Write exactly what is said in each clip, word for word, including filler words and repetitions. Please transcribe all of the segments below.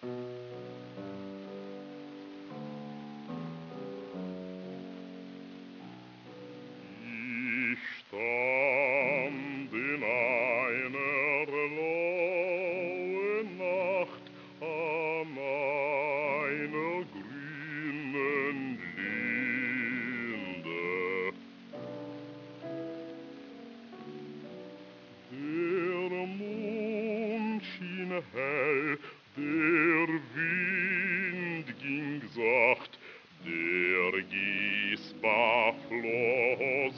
Ich stand in einer lauen Nacht an einer grünen Linde. Der Mond schien hell, der Wind ging sacht, der Gießbach floss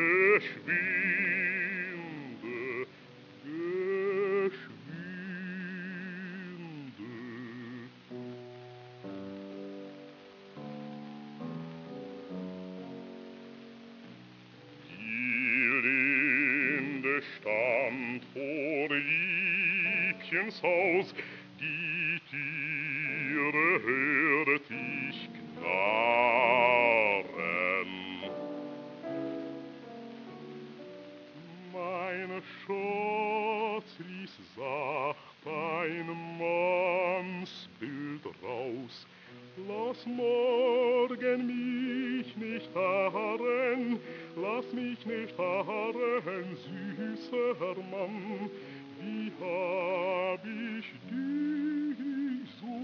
geschwinde, geschwinde. Die Linde stand vor Liebchens Haus, die Tiere hört ich knarren. Mein Schatz ließ sacht ein Mannsbild raus. Lass morgen mich nicht harren, lass mich nicht harren, süßer Mann, wie hab ich dich so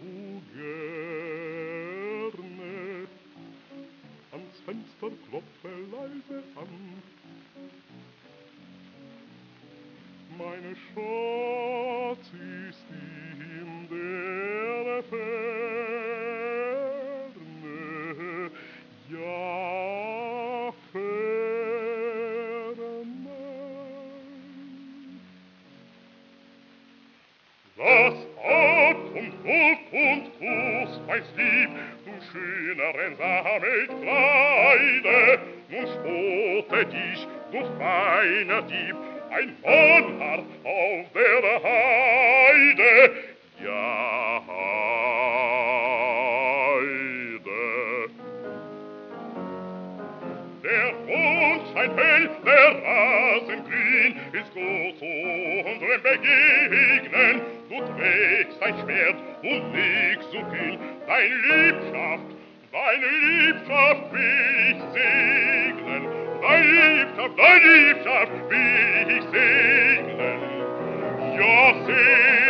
gerne. Ans Fenster klopfe leise an, mein Schatz ist in der Ferne, ja, Ferne. Lass ab und Druck und Kuss, mein Lieb, du schöneren Sammetkleide, nun spotte dich, du feiner Dieb, ein Monarch auf der Heide, ja, Heide. Der Mond scheint hell, der Rasen grün, ist gut zu unserem Begegnen. Du trägst ein Schwert und liegst so kühn, dein Liebschaft, deine Liebschaft will ich segnen. Dein Liebschaft, dein Liebschaft will ich segnen. Ja, segnen.